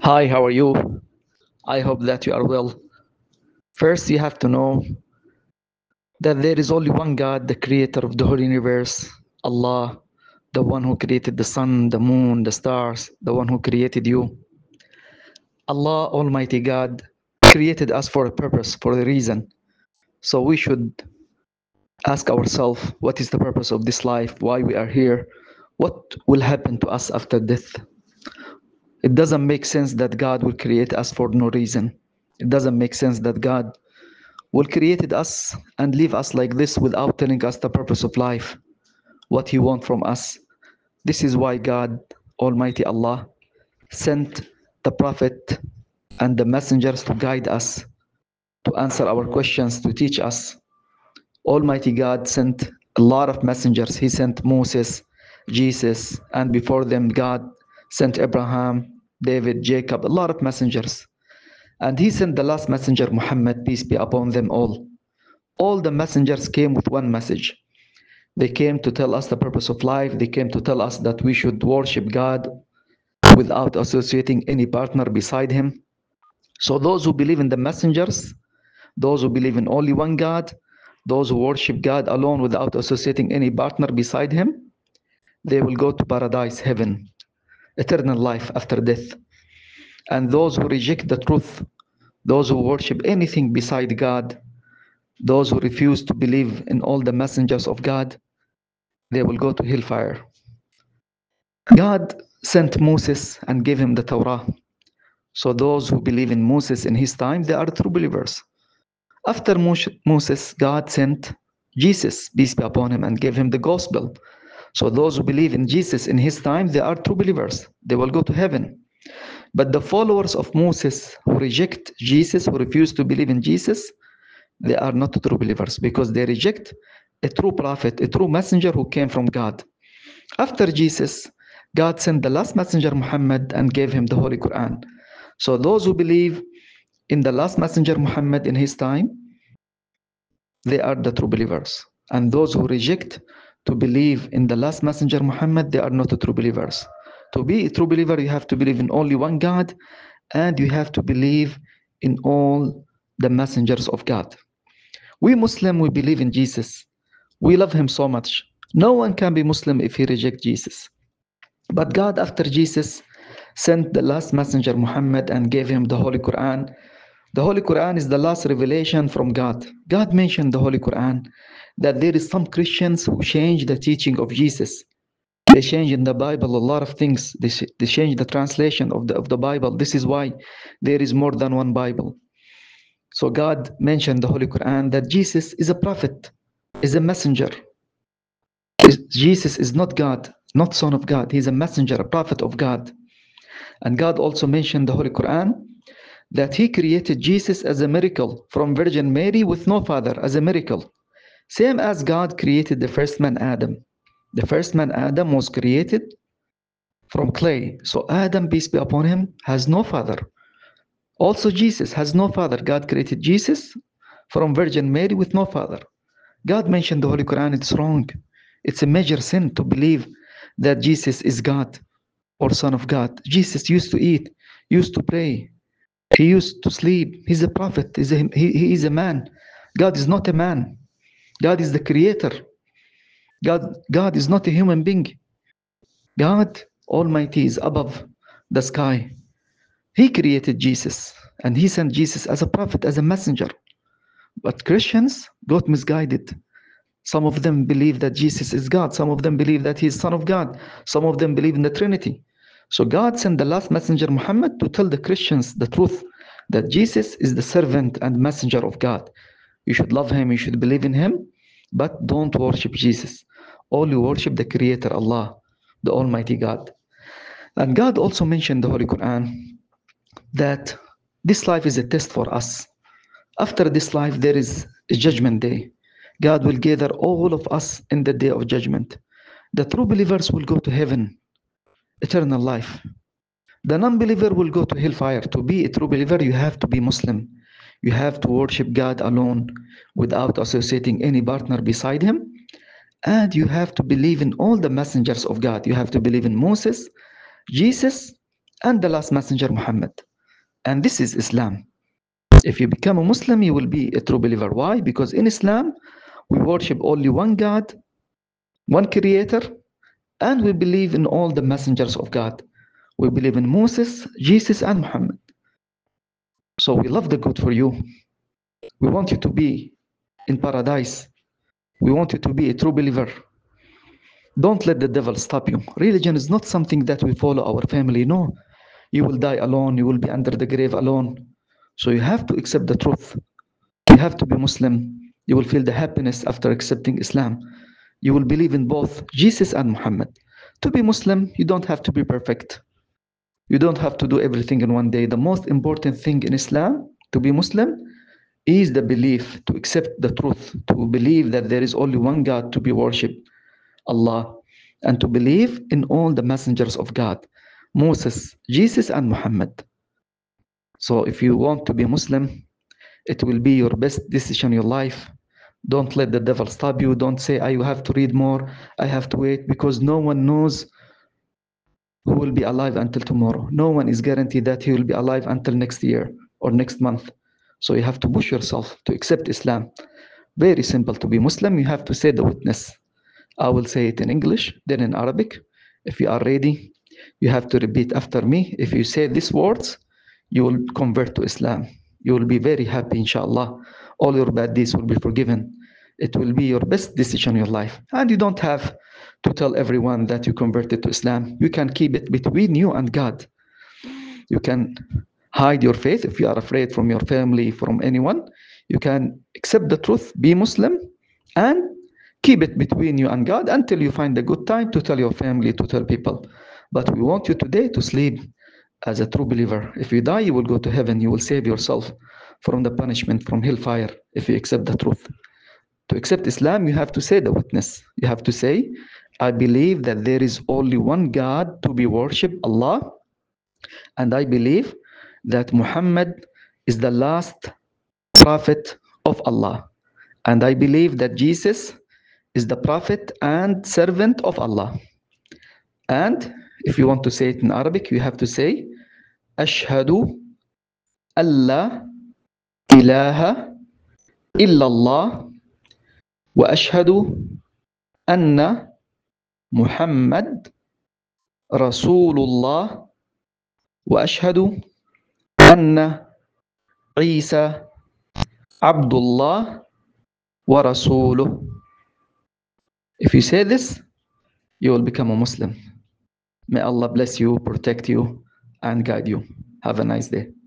Hi, how are you? I hope that you are well. First, you have to know that there is only one God, the creator of the whole universe, Allah, the one who created the sun, the moon, the stars, the one who created you. Allah, Almighty God, created us for a purpose, for a reason. So we should ask ourselves, what is the purpose of this life? Why we are here? What will happen to us after death? It doesn't make sense that God will create us for no reason. It doesn't make sense that God will created us and leave us like this without telling us the purpose of life, what He wants from us. This is why God, Almighty Allah, sent the Prophet and the messengers to guide us, to answer our questions, to teach us. Almighty God sent a lot of messengers. He sent Moses, Jesus, and before them, God sent Abraham, David, Jacob, a lot of messengers. And He sent the last messenger, Muhammad, peace be upon them all. All the messengers came with one message. They came to tell us the purpose of life. They came to tell us that we should worship God without associating any partner beside Him. So those who believe in the messengers, those who believe in only one God, those who worship God alone without associating any partner beside Him, they will go to paradise, heaven, eternal life after death. And those who reject the truth, those who worship anything beside God, those who refuse to believe in all the messengers of God, they will go to hellfire. God sent Moses and gave him the Torah. So those who believe in Moses in his time, they are true believers. After Moses, God sent Jesus, peace be upon him, and gave him the gospel. So those who believe in Jesus in his time, they are true believers. They will go to heaven. But the followers of Moses who reject Jesus, who refuse to believe in Jesus, they are not true believers because they reject a true prophet, a true messenger who came from God. After Jesus, God sent the last messenger Muhammad and gave him the Holy Quran. So those who believe in the last messenger Muhammad in his time, they are the true believers. And those who reject to believe in the last messenger Muhammad, they are not the true believers. To be a true believer, you have to believe in only one God and you have to believe in all the messengers of God. We Muslim, we believe in Jesus. We love him so much. No one can be Muslim if he rejects Jesus. But God, after Jesus, sent the last messenger Muhammad and gave him the Holy Quran. The Holy Quran is the last revelation from God. God mentioned the Holy Quran that there is some Christians who change the teaching of Jesus. They change in the Bible a lot of things. They change the translation of the Bible. This is why there is more than one Bible. So God mentioned the Holy Quran that Jesus is a prophet, is a messenger. Jesus is not God, not Son of God. He's a messenger, a prophet of God. And God also mentioned the Holy Quran that He created Jesus as a miracle from Virgin Mary with no father, as a miracle. Same as God created the first man, Adam. The first man, Adam, was created from clay. So Adam, peace be upon him, has no father. Also Jesus has no father. God created Jesus from Virgin Mary with no father. God mentioned the Holy Quran, it's wrong. It's a major sin to believe that Jesus is God or Son of God. Jesus used to eat, used to pray, he used to sleep. He's a prophet. He is a man. God is not a man. God is the creator. God is not a human being. God Almighty is above the sky. He created Jesus and He sent Jesus as a prophet, as a messenger. But Christians got misguided. Some of them believe that Jesus is God. Some of them believe that He is Son of God. Some of them believe in the Trinity. So God sent the last messenger Muhammad to tell the Christians the truth that Jesus is the servant and messenger of God. You should love Him, you should believe in Him, but don't worship Jesus. Only worship the Creator, Allah, the Almighty God. And God also mentioned in the Holy Quran that this life is a test for us. After this life, there is a judgment day. God will gather all of us in the day of judgment. The true believers will go to heaven, eternal life. The non-believer will go to hellfire. To be a true believer, you have to be Muslim. You have to worship God alone without associating any partner beside Him. And you have to believe in all the messengers of God. You have to believe in Moses, Jesus, and the last messenger Muhammad. And this is Islam. If you become a Muslim, you will be a true believer. Why? Because in Islam, we worship only one God, one creator, and we believe in all the messengers of God. We believe in Moses, Jesus, and Muhammad. So we love the good for you. We want you to be in paradise. We want you to be a true believer. Don't let the devil stop you. Religion is not something that we follow our family. No. You will die alone. You will be under the grave alone. So you have to accept the truth. You have to be Muslim. You will feel the happiness after accepting Islam. You will believe in both Jesus and Muhammad. To be Muslim, you don't have to be perfect. You don't have to do everything in one day. The most important thing in Islam, to be Muslim, is the belief, to accept the truth, to believe that there is only one God to be worshipped, Allah, and to believe in all the messengers of God, Moses, Jesus, and Muhammad. So if you want to be Muslim, it will be your best decision in your life. Don't let the devil stop you. Don't say, I have to read more, I have to wait, because no one knows who will be alive until tomorrow. No one is guaranteed that he will be alive until next year or next month. So you have to push yourself to accept Islam. Very simple to be Muslim. You have to say the witness. I will say it in English, then in Arabic. If you are ready, you have to repeat after me. If you say these words, you will convert to Islam. You will be very happy, inshallah. All your bad deeds will be forgiven. It will be your best decision in your life. And you don't have to tell everyone that you converted to Islam. You can keep it between you and God. You can hide your faith if you are afraid from your family, from anyone. You can accept the truth, be Muslim, and keep it between you and God until you find a good time to tell your family, to tell people. But we want you today to sleep as a true believer. If you die, you will go to heaven. You will save yourself from the punishment from hellfire if you accept the truth. To accept Islam, you have to say the witness. You have to say, I believe that there is only one God to be worshipped, Allah, and I believe that Muhammad is the last prophet of Allah. And I believe that Jesus is the prophet and servant of Allah. And if you want to say it in Arabic, you have to say, Ashhadu alla ilaha illallah wa ashhadu anna Muhammad Rasulullah wa ashhadu anna Isa Abdullah wa Rasuluh. If you say this, you will become a Muslim. May Allah bless you, protect you, and guide you. Have a nice day.